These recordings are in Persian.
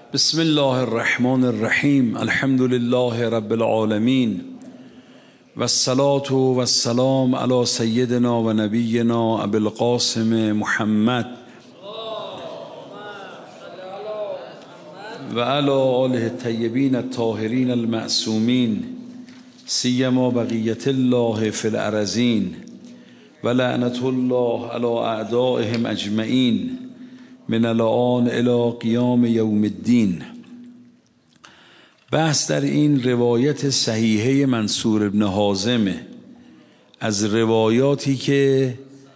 بسم الله الرحمن الرحیم. الحمد لله رب العالمین و الصلاة و السلام علی سیدنا و نبینا ابی القاسم محمد و علی آله الطیبین الطاهرین المعصومین سیما بقیت الله فی الارضین و لعنت الله علی اعدائهم اجمعین من الان الی قیام یوم الدین. بحث در این روایت صحیحه منصور ابن حازم از روایاتی که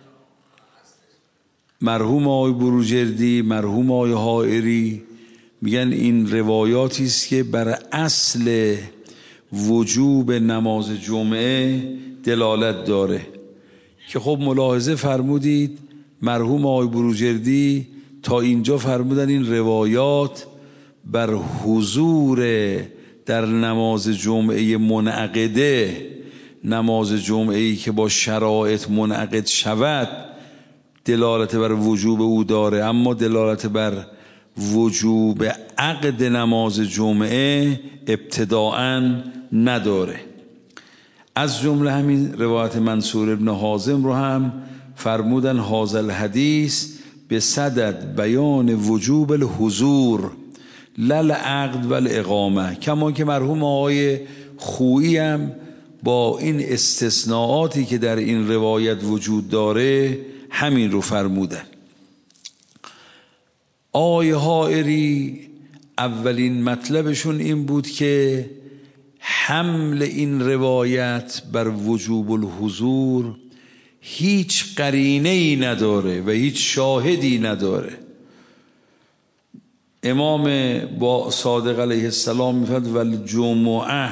مرحوم آقای بروجردی، مرحوم آقای حائری میگن این روایاتی است که بر اصل وجوب نماز جمعه دلالت داره که خب ملاحظه فرمودید مرحوم آقای بروجردی تا اینجا فرمودن این روایات بر حضور در نماز جمعه منعقده، نماز جمعه‌ای که با شرایط منعقد شود دلالت بر وجوب او داره، اما دلالت بر وجوب عقد نماز جمعه ابتداءً نداره. از جمله همین روایت منصور ابن حازم رو هم فرمودن هذا الحدیث به صدد بیان وجوب الحضور لل عقد و الاقامه، کما که مرحوم آقای خویی هم با این استثناءاتی که در این روایت وجود داره همین رو فرمودن. آقای حائری اولین مطلبشون این بود که حمل این روایت بر وجوب الحضور هیچ قرینه‌ای نداره و هیچ شاهدی نداره. امام با صادق علیه السلام میفرماید والجمعه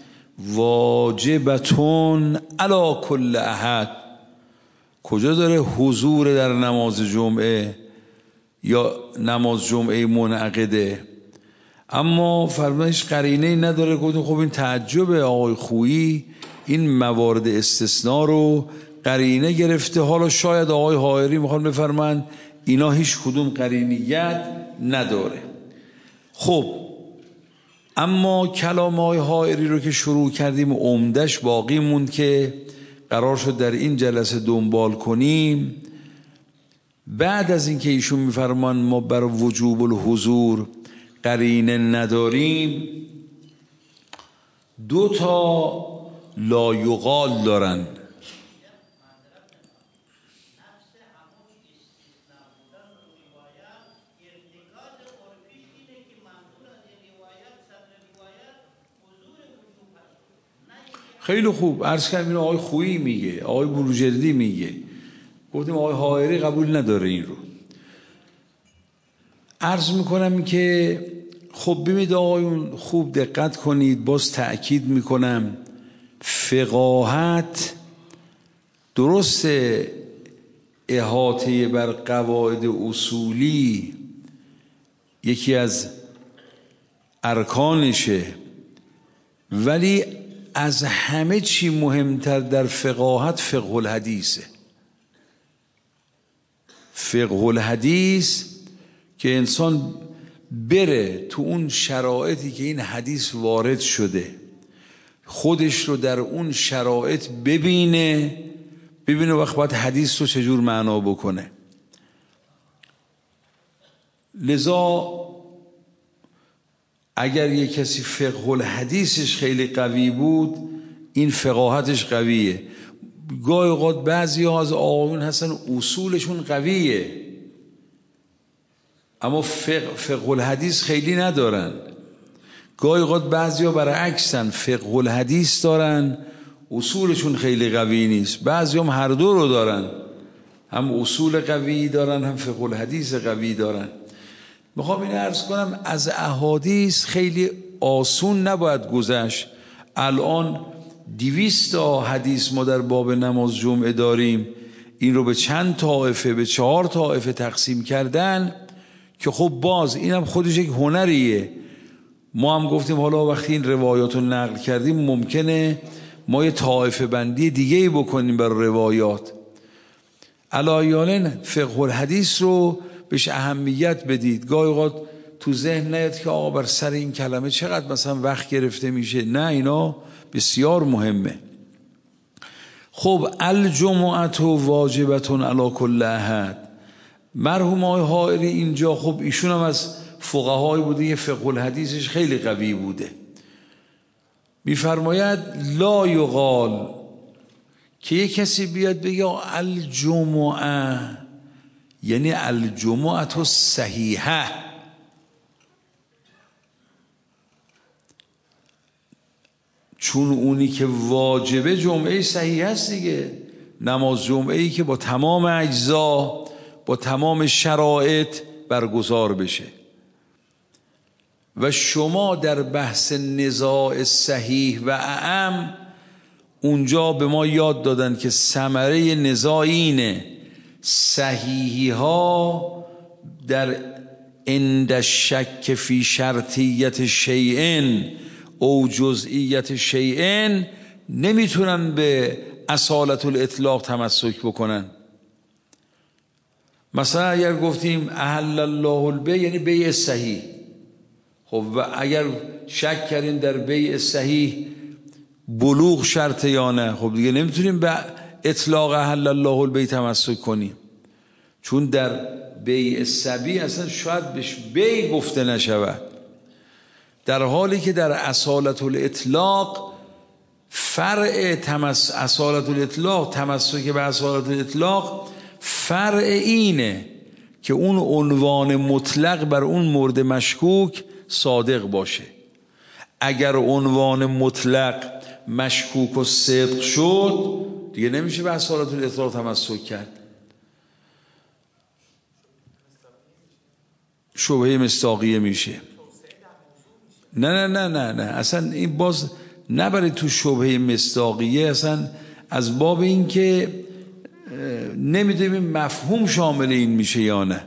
واجبتون علی کل احد. کجا داره حضور در نماز جمعه یا نماز جمعه منعقده؟ اما فرمایش قرینه‌ای نداره. گفتم خب این تعجبه، آقای خویی این موارد استثناء رو قرینه گرفته، حالا شاید آقای حائری میخوان بفرمایند اینا هیچ کدوم قرینیت نداره. خب اما کلام آقای حائری رو که شروع کردیم عمدش باقی موند که قرار شد در این جلسه دنبال کنیم. بعد از اینکه ایشون میفرمان ما بر وجوب الحضور قرینه نداریم، دو تا لایقال دارن. خیلی خوب عرض کردم اینو آقای خویی میگه، آقای بروجردی میگه، گفتیم آقای حائری قبول نداره این رو. عرض میکنم که خب ببینید آقایون خوب دقت کنید، باز تأکید میکنم فقاهت درست احاطه بر قواعد اصولی یکی از ارکانشه، ولی از همه چی مهمتر در فقاهت فقه الحدیثه. فقه الحدیث که انسان بره تو اون شرایطی که این حدیث وارد شده خودش رو در اون شرایط ببینه وقت باید حدیث رو چجور معنا بکنه. لذا اگر یک کسی فقه الحدیثش خیلی قوی بود این فقاهتش قویه. گاهی اوقات بعضی ها از آقایون هستن اصولشون قویه اما فقه الحدیث خیلی ندارن. گاهی اوقات بعضی ها برعکسن، فقه الحدیث دارن اصولشون خیلی قوی نیست. بعضی هم هر دو رو دارن، هم اصول قوی دارن هم فقه الحدیث قوی دارن. میخوام این عرض کنم از احادیث خیلی آسون نباید گذشت. الان 200 تا حدیث ما در باب نماز جمعه داریم، این رو به چند طائفه، به 4 طائفه تقسیم کردن که خب باز اینم خودش یک هنریه. ما هم گفتیم حالا وقتی این روایات رو نقل کردیم ممکنه ما یه طائفه بندی دیگه‌ای بکنیم بر روایات. علایالن فقه الحدیث رو بهش اهمیت بدید. گاهی اوقات تو ذهن نیاد که آقا بر سر این کلمه چقدر مثلا وقت گرفته میشه. نه، اینا بسیار مهمه. خب الجمعه واجبه علی کل احد. مرحوم آقای حائری اینجا، خب ایشون هم از فقهای بوده، یه فقه الحدیثش خیلی قوی بوده، میفرماید لا یقال که یه کسی بیاد بگه الجمعه یعنی الجمعه صحیحه، چون اونی که واجبه جمعه صحیح است دیگه، نماز جمعه‌ای که با تمام اجزا با تمام شرایط برگزار بشه. و شما در بحث نزاع صحیح و اعم اونجا به ما یاد دادن که ثمره نزاع اینه صحیحی ها در عند شک فی شرطیت شیئن او جزئیت شیئن نمیتونن به اصالت الاطلاق تمسک بکنن. مثلا اگر گفتیم احل الله البیع یعنی بیع صحیح، خب و اگر شک کردیم در بیع صحیح بلوغ شرط یا نه، خب دیگه نمیتونیم به اطلاق احل الله البیع تمسک کنیم، چون در بیع صبی اصلا شاید بهش بیع گفته نشود، در حالی که در اصالت الاطلاق فرع اصالت الاطلاق تمسک به اصالت الاطلاق فرع اینه که اون عنوان مطلق بر اون مورد مشکوک صادق باشه. اگر عنوان مطلق مشکوک و صدق شد دیگه نمیشه به اصالت الاطلاق تمسک کرد، شبهه مصداقیه میشه. نه نه نه نه اصلا این باز نبرید تو شبهه مصداقیه، اصلا از باب این که نمیدونیم مفهوم شامل این میشه یا نه.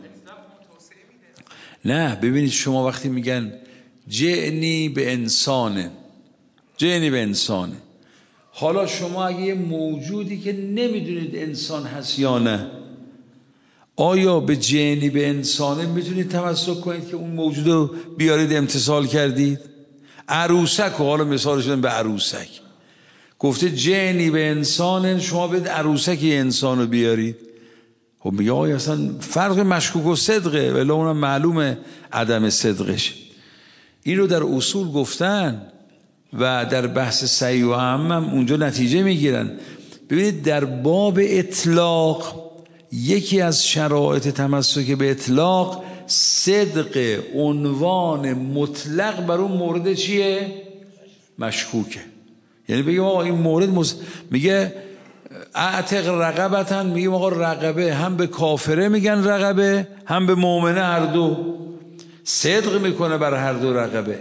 نه ببینید شما وقتی میگن جعنی به انسانه، جعنی به انسانه، حالا شما اگه یه موجودی که نمیدونید انسان هست یا نه، آیا به جعنی به انسانه میتونید تمسک کنید که اون موجود رو بیارید امتصال کردید؟ عروسک و حالا مثال شدن به عروسک، گفته جعنی به انسانه، شما به عروسک انسان رو بیارید، خب میگه آیا اصلا فرق مشکوک و صدقه، ولی اونم معلومه عدم صدقش. این رو در اصول گفتن و در بحث صحیح و اعم هم اونجا نتیجه میگیرن. ببینید در باب اطلاق یکی از شرایط تمسک به اطلاق صدق عنوان مطلق بر اون مورد چیه؟ مشکوکه. یعنی بگیم آقا این مورد میگه اعتق رقبتن، میگیم آقا رقبه هم به کافره میگن رقبه هم به مؤمنه، هر دو صدق میکنه بر هر دو رقبه.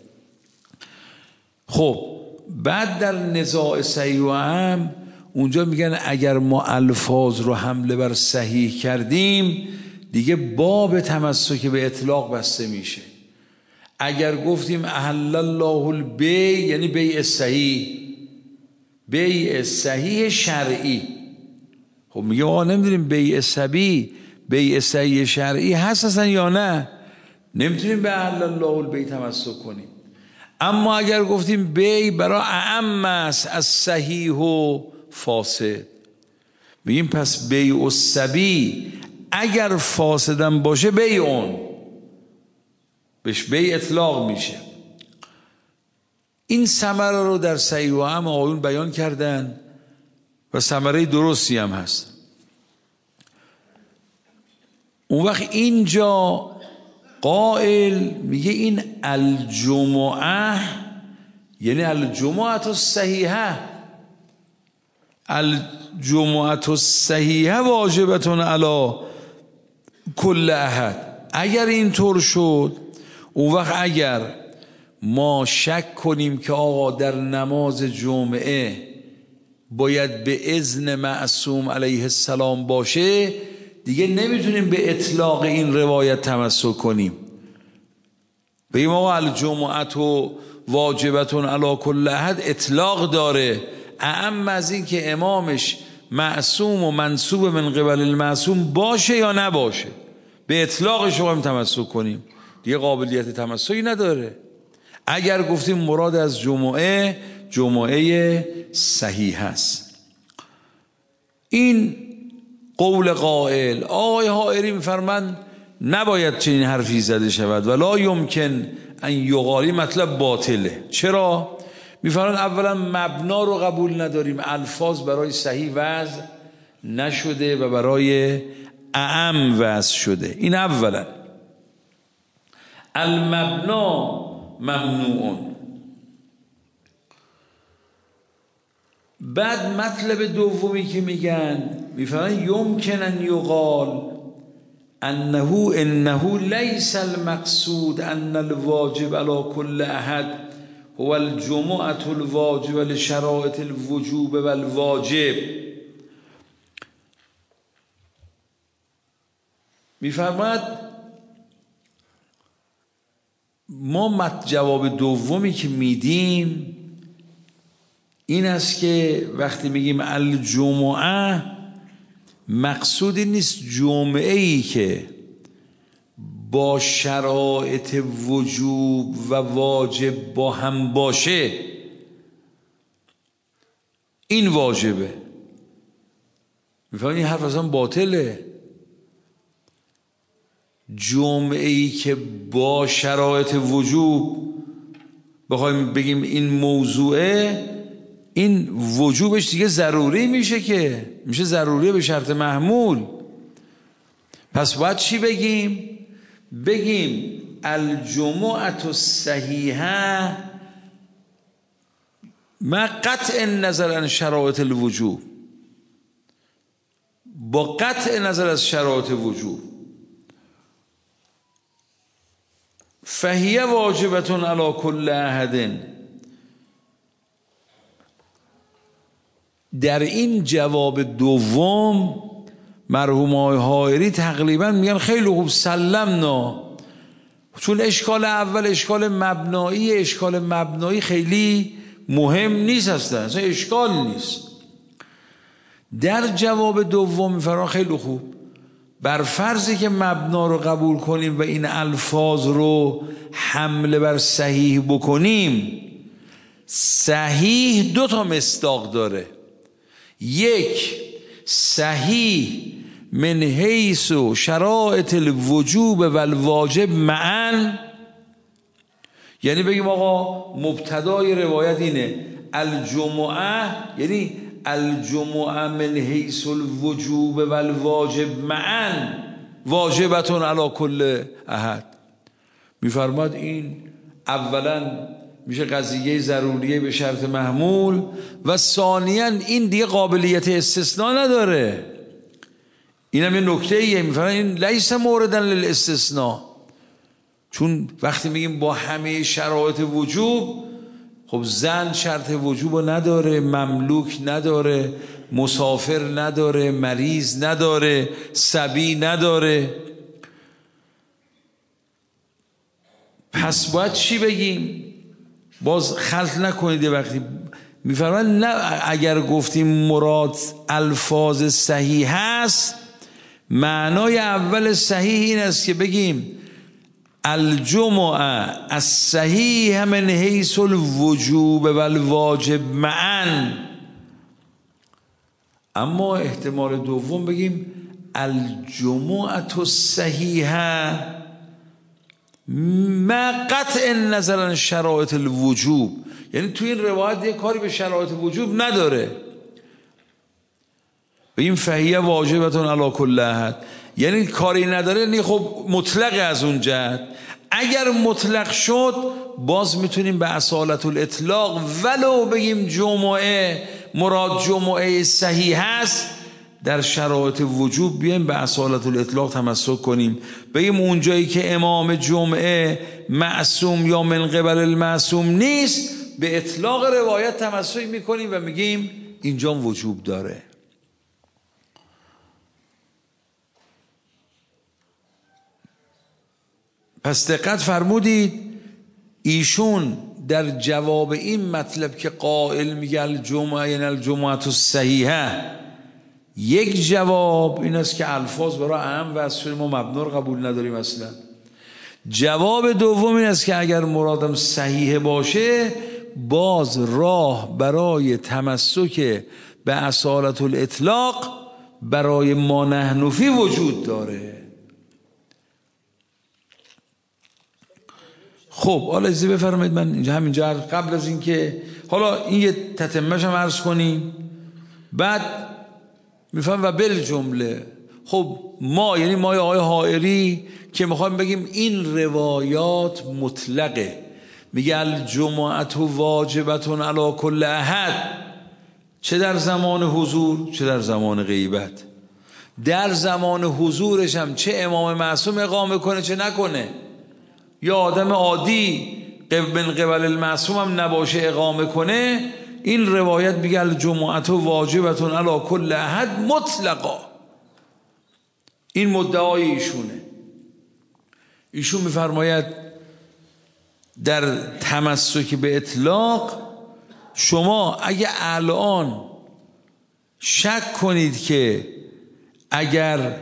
خب بعد در نزاع صحیح و اعم اونجا میگن اگر ما الفاظ رو حمله بر صحیح کردیم دیگه باب تمسک به اطلاق بسته میشه. اگر گفتیم احل الله البیع یعنی بیع صحیح، بیع صحیح شرعی، خب میگه آقا نمیدونیم بیع صبی بیع صحیح شرعی هست اصلا یا نه، نمیتونیم به احل الله البیع تمسک کنیم. اما اگر گفتیم بیع برای اعم است از صحیح و فاسد، میگیم پس بیع الصبی اگر فاسدم باشه بیع اون بهش بیع اطلاق میشه. این ثمره رو در صحیح و اعم آقایون بیان کردن و ثمره درستی هم هست. اون وقت اینجا قائل میگه این الجمعه یعنی الجمعه الصحیحه، الجمعه الصحیحه واجبه علی کل احد. اگر اینطور شد اون وقت اگر ما شک کنیم که آقا در نماز جمعه باید به اذن معصوم علیه السلام باشه، دیگه نمیتونیم به اطلاق این روایت تمسک کنیم. بگیم آقا الجمعه واجبه علی کل احد اطلاق داره، اعم از این که امامش معصوم و منصوب من قبل المعصوم باشه یا نباشه، به اطلاق شما هم تمسک کنیم. دیگه قابلیت تمسکی نداره. اگر گفتیم مراد از جمعه صحیح هست. این قول قائل. آقای حائری میفرمند نباید چنین حرفی زده شود ولا یمکن ان یقال، مطلب باطله. چرا؟ میفرمایند اولا مبنا رو قبول نداریم، الفاظ برای صحیح وضع نشده و برای اعم وضع شده. این اولا. المبنا ممنوعون. بعد مطلب دومی که میفرمایند یمکن ان یقال انه لیس المقصود ان الواجب على كل احد هو الجمعة الواجب لشرائط الوجوب والواجب. میفرماید ما جواب دومی که میدیم این است که وقتی میگیم الجمعه مقصودی نیست جمعه ای که با شرایط وجوب و واجب با هم باشه این واجبه. میفهمید این حرف اصلا باطله. جمعه ای که با شرایط وجوب بخوایم بگیم این موضوعه، این وجوبش دیگه ضروری میشه، که میشه ضروری به شرط محمول. پس باید چی بگیم؟ بگیم الجمعة الصحیحه ما قطع نظر عن شرایط الوجوب، با قطع نظر از شرایط وجوب، فهیه واجبتون علی کل احد. در این جواب دوم مرحوم آقای حائری تقریبا میگن خیلی خوب سلمنا، چون اشکال اول اشکال مبنایی خیلی مهم نیست، اصلا اشکال نیست. در جواب دوم میفرمان خیلی خوب، بر فرضی که مبنا رو قبول کنیم و این الفاظ رو حمله بر صحیح بکنیم، صحیح دو تا مصداق داره. یک، صحیح من حیث و شرایط الوجوب و الواجب معا، یعنی بگیم آقا مبتدای روایت اینه الجمعه، یعنی الجمعه من حیث الوجوب و الواجب معا واجبتون علی کل احد. میفرماد این اولا میشه قضیه ضروریه به شرط محمول و ثانیا این دیگه قابلیت استثناء نداره. اینم یه نکته ایه. میفرماد این لیس موردن للاستثناء، چون وقتی میگیم با همه شرایط وجوب، خب زن شرط وجوب نداره، مملوک نداره، مسافر نداره، مریض نداره، صبی نداره. پس باید چی بگیم؟ باز خلط نکنید. وقتی میفرمایند نه، اگر گفتیم مراد الفاظ صحیح هست، معنای اول صحیح این است که بگیم الجمعه الصحیح من حیث الوجوب و الواجب معا. اما احتمال دوم بگیم الجمعه الصحیحه ما قطع نظر عن شرایط الوجوب، یعنی تو این روایت یه کاری به شرایط وجوب نداره. بگیم فهیه واجبتون علی کل احد، یعنی کاری نداره، یعنی خب مطلق از اون جهت. اگر مطلق شد باز میتونیم به اصالت الاطلاق ولو بگیم جمعه مراد جمعه صحیح هست، در شرایط وجوب بیایم به اصالت الاطلاق تمسک کنیم، بگیم اونجایی که امام جمعه معصوم یا من قبل المعصوم نیست، به اطلاق روایت تمسک میکنیم و میگیم اینجا وجوب داره. پس دقت فرمودید، ایشون در جواب این مطلب که قائل میگه الجمعه یعنی الجمعه الصحیحه، یک جواب این است که الفاظ برای اهم و اصل ما مبنا رو قبول نداریم اصلا. جواب دوم این است که اگر مرادم صحیح باشه باز راه برای تمسک به اصالت الاطلاق برای ما نحن فی وجود داره. خب حالا اجازه بفرمایید من اینجا همینجا قبل از این که حالا این یه تتمه‌ش هم عرض کنیم بعد میفهم و بالجمله خب ما یعنی ما آقای حائری که میخوایم بگیم این روایات مطلقه، میگه الجمعة واجبة علی کل احد، چه در زمان حضور چه در زمان غیبت. در زمان حضورش هم چه امام معصوم اقامه کنه چه نکنه، یا آدم عادی من قبل المعصوم هم نباشه اقامه کنه، این روایت میگه الجمعة واجبة علی کل احد مطلقا. این مدعای ایشونه. ایشون میفرماید در تمسک به اطلاق شما اگه الان شک کنید که اگر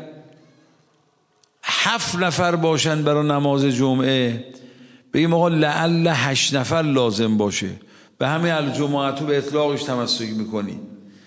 7 نفر باشن برای نماز جمعه بگیم آقا لعل 8 نفر لازم باشه، به همین الجمعه تو به اطلاقش تمسک میکنید.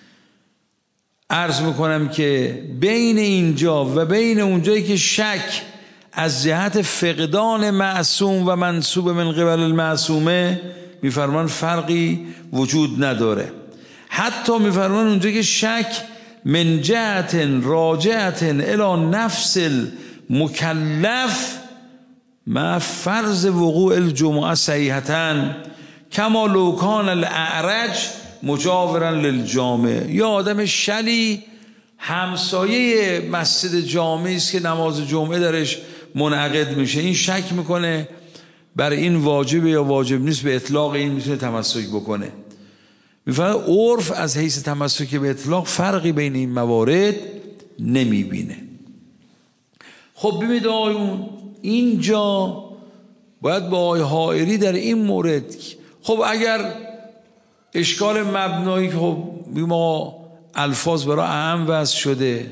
عرض میکنم که بین اینجا و بین اونجایی که شک از جهت فقدان معصوم و منسوب من قبل المعصومه میفرمان فرقی وجود نداره. حتی میفرمان اونجایی که شک من جهت راجعت الی نفس المکلف مع فرض وقوع الجمعه صحیحتاً کما لو کان الاعرج مجاورا للجامع. یا آدم شلی همسایه مسجد جامعی است که نماز جمعه درش منعقد میشه، این شک میکنه بر این واجبه یا واجب نیست، به اطلاق این میتونه تمسک بکنه. میفهمه عرف از حیث تمسک به اطلاق فرقی بین این موارد نمیبینه. خب ببینید آقایون اینجا باید با آقای حائری در این مورد خب اگر اشکال مبنایی که خب ما الفاظ برای اعم وضع شده،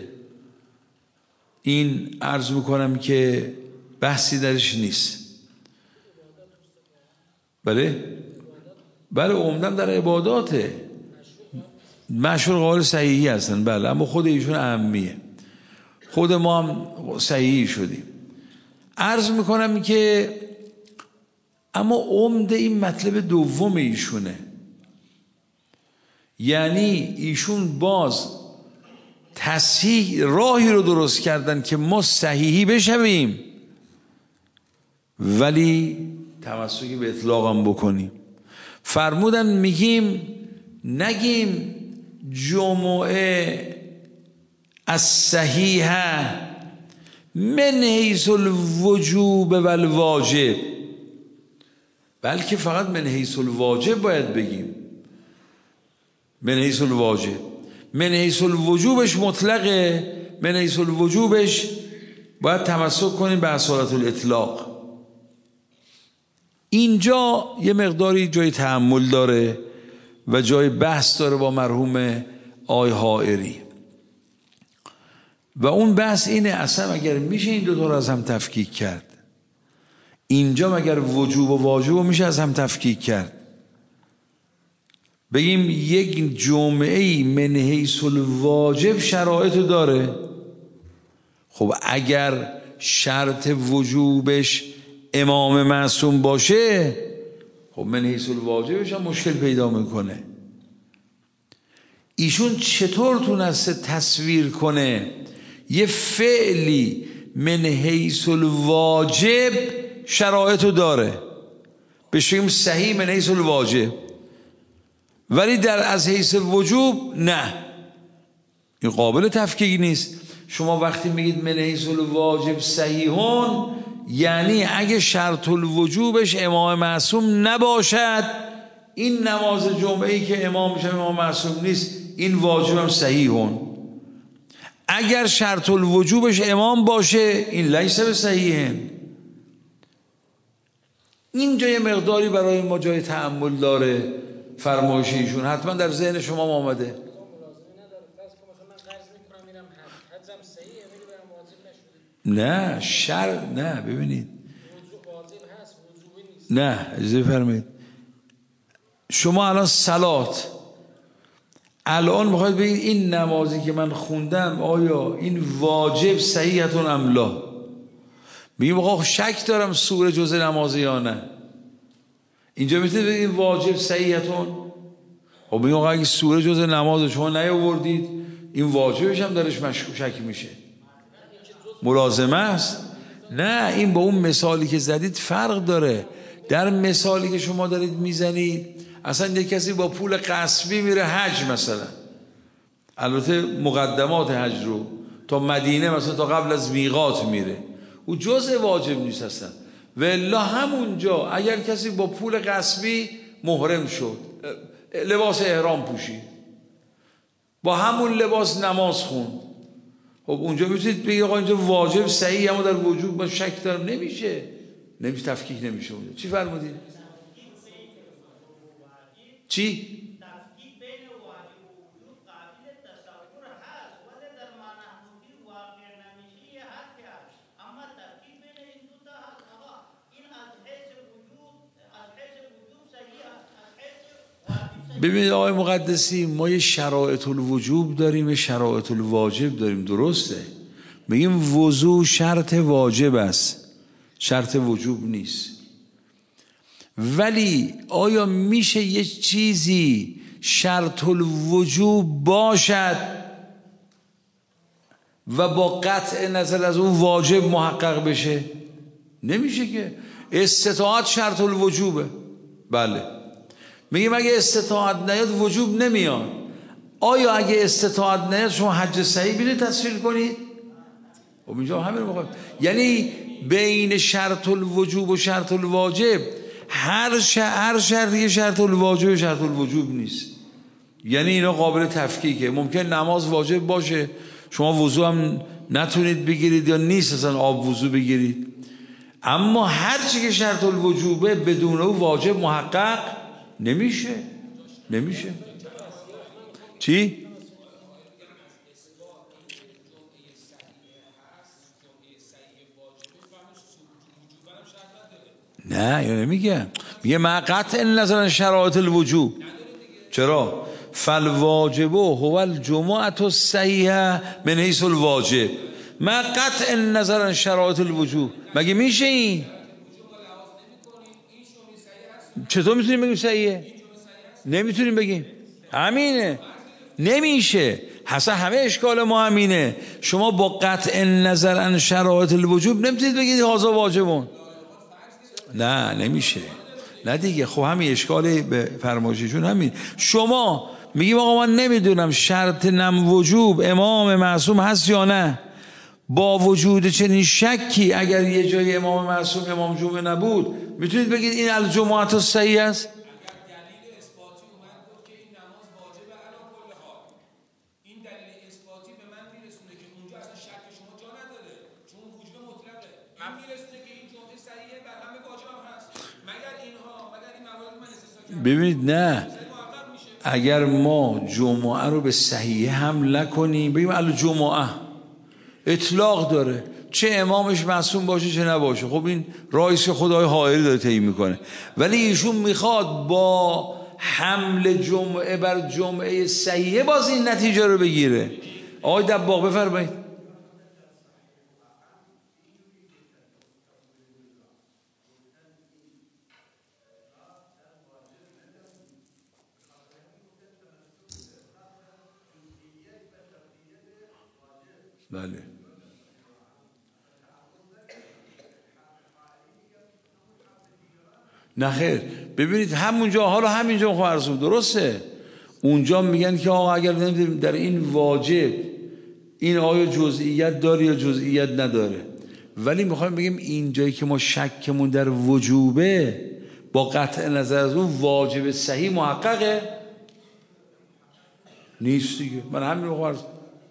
این عرض میکنم که بحثی درش نیست. بله عمدن در عباداته مشهور قول صحیحی هستن، بله، اما خود ایشون اهمیه، خود ما هم صحیحی شدیم. عرض میکنم که اما عمده این مطلب دوم ایشونه، یعنی ایشون باز تصحیح راهی رو درست کردن که ما صحیحی بشویم ولی تمسکی به اطلاق هم بکنیم. فرمودن نگیم جمعه الصحیحه من حیث الوجوب و الواجب، بلکه فقط من حیث الواجب باید بگیم. من حیث الواجب، من حیث الوجوبش مطلقه، من حیث الوجوبش باید تمسک کنیم به اصالت الاطلاق. اینجا یه مقداری جای تأمل داره و جای بحث داره با مرحوم آقای حائری، و اون بحث اینه اصلا اگر میشه این دو تا رو از هم تفکیک کرد، اینجا مگر وجوب و واجب رو میشه از هم تفکیک کرد؟ بگیم یک جمعه من حیث الواجب شرایط داره، خب اگر شرط وجوبش امام معصوم باشه خب من حیث الواجبش هم مشکل پیدا میکنه. ایشون چطور تونسته تصویر کنه یه فعلی من حیث الواجب شرایطو داره بشیم صحیح من حیث الواجب، ولی در از حیث الوجوب نه، این قابل تفکیک نیست. شما وقتی میگید من حیث الواجب صحیحون یعنی اگه شرط الوجوبش امام معصوم نباشد این نماز جمعه‌ای که امام میشه امام معصوم نیست این واجب هم صحیحون. اگر شرط الوجوبش امام باشه این لیس به صحیحن. اینجا یه مقداری برای ما جای تأمل داره فرمایش ایشون، حتما در ذهن شما آمده. نه نه ببینید نه اجازه فرمایید، شما الان صلات الان میخواید بگید این نمازی که من خوندم آیا این واجب صحیحتون ام لا؟ میگیم آقا شک دارم سوره جزء نمازه یا نه. اینجا میتونید بگید واجب صحیحتون. خب میگیم آقا اگه سوره جزء نماز شما نیاوردید این واجبش هم درش شک میشه، ملازمه است. نه این با اون مثالی که زدید فرق داره. در مثالی که شما دارید میزنید اصلا یک کسی با پول غصبی میره حج مثلا، البته مقدمات حج رو تا مدینه مثلا تا قبل از میقات میره، او جزء واجب نیست اصلا. و الا همونجا اگر کسی با پول غصبی محرم شد، لباس احرام پوشید، با همون لباس نماز خوند، خب اونجا میتونید بگید آقا اینجا واجب صحیح، اما در وجوب من شک دارم، نمیشه تفکیک نمیشه اونجا. چی فرمودید؟ چی؟ ببینید آقای مقدسی، ما یه شرایط الوجوب داریم یه شرایط الواجب داریم، درسته؟ میگیم وضو شرط واجب است، شرط وجوب نیست. ولی آیا میشه یه چیزی شرط الوجوب باشد و با قطع نظر از اون واجب محقق بشه؟ نمیشه که. استطاعت شرط الوجوبه، بله. میگیم اگه استطاعت نیاد وجوب نمیاد. آیا اگه استطاعت نیاد شما حج صحیح بیده تصویر کنید؟ خب اینجا همین موقع یعنی بین شرط الوجوب و شرط الواجب هر شرطی شرط الواجب و شرط الوجوب نیست. یعنی اینا قابل تفکیکه. ممکن نماز واجب باشه شما وضو هم نتونید بگیرید یا نیست اصلا آب وضو بگیرید، اما هر چی که شرط الوجوبه بدون او واجب محقق نمیشه. چی؟ نه یا نمیگه، میگه مع قطع نظر شرایط الوجوب. چرا؟ فالواجب هو الجمعة الصحیحه من حیث الواجب مع قطع نظر شرایط الوجوب. مگه میشه این؟ چطور میتونیم بگیم صحیحه؟ نمیتونیم بگیم، همینه، نمیشه. حسن همه اشکال ما همینه. شما با قطع نظر عن شرایط الوجوب نمیتونید بگید هذا واجبون. نه نمیشه، نه دیگه. خب همین اشکال به فرمایششون همین. شما میگیم آقا من نمیدونم شرط نم وجوب امام معصوم هست یا نه، با وجود چنین شکی اگر یه جای امام معصوم امام جمعه نبود میتونید بگید این الجمعة الصحیح است؟ ببینید نه، اگر ما جمعه رو به صحیح حمل نکنیم بگیم الجمعه اطلاق داره، چه امامش معصوم باشه چه نباشه، خب این رئیس خدای حائری داره تعیین میکنه. ولی ایشون میخواد با حمل جمعه بر جمعه صحیحه باز این نتیجه رو بگیره. آقای دباغ بفرمایید. بله نخیر. ببینید همونجا، حالا همینجا فرضون درسته، اونجا میگن که آقا اگر نمیدونیم در این واجب این آیا جزئیت داره یا جزئیت نداره، ولی میخوایم بگیم این جایی که ما شکمون در وجوبه با قطع نظر از اون واجب صحیح محققه نیست دیگه. من همین رو فرض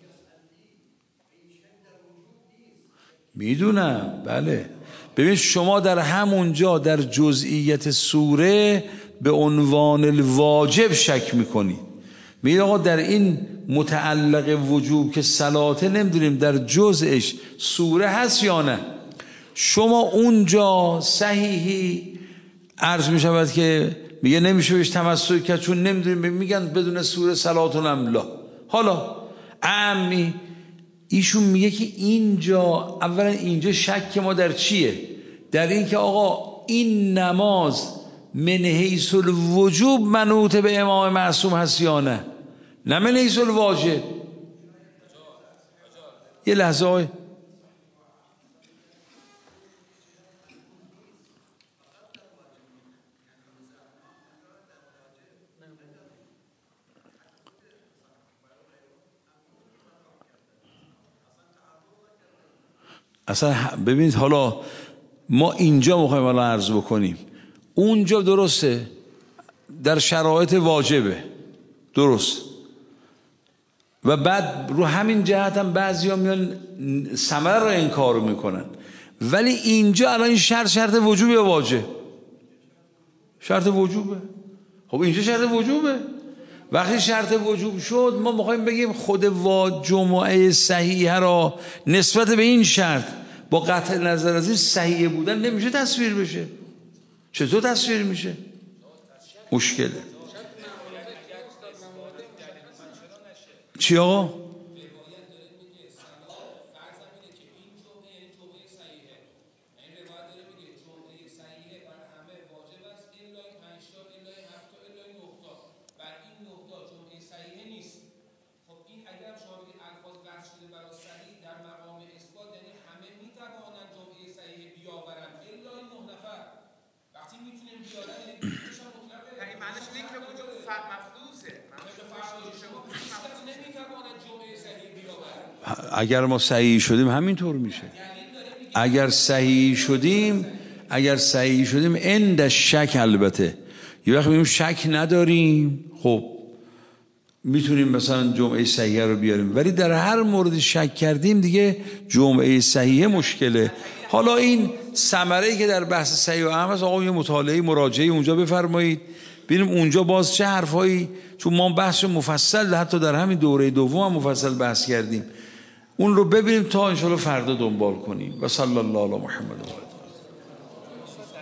میدونم. بله ببین شما در همونجا در جزئیت سوره به عنوان الواجب شک میکنید، میگید آقا در این متعلق وجوب که صلاته نمیدونیم در جزئش سوره هست یا نه. شما اونجا صحیحی عرض می شود که میگه نمیشه بهش تمسک کرد چون نمیدونیم، میگن بدون سوره صلات الاملا. حالا عمی ایشون میگه که اینجا اولا اینجا شک ما در چیه؟ در این که آقا این نماز من حیث الوجوب منوط به امام معصوم هست یا نه؟ نه من حیث الواجب. یه لحظه های اصلا ببینید، حالا ما اینجا میخوایم حالا عرض بکنیم، اونجا درسته در شرایط واجبه، درست، و بعد رو همین جهت هم بعضی ها میان ثمره رو انکار میکنن، ولی اینجا الان این شرط وجوب یا واجب؟ شرط وجوبه. خب اینجا شرط وجوبه. وقتی شرط وجوب شد ما میخوایم بگیم خود جمعه صحیحه را نسبت به این شرط با قطع نظر از این صحیح بودن نمیشه تصویر بشه. چطور تصویر میشه؟ مشکله. چی آقا؟ اگر ما صحیح شدیم همینطور میشه. اگر صحیح شدیم عند شک، البته یه وقت میگیم شک نداریم، خب میتونیم مثلا جمعه صحیحه رو بیاریم، ولی در هر مورد شک کردیم دیگه جمعه صحیحه مشکله. حالا این ثمره‌ای که در بحث صحیح و اهم است، آقا یه مطالعه مراجعه اونجا بفرمایید ببینیم اونجا باز چه حرفایی، چون ما بحث مفصل حتی در همین دوره دوم هم مفصل بحث کردیم، اون رو ببینیم تا انشاءالله فردا دنبال کنیم. و صلی الله علی محمد.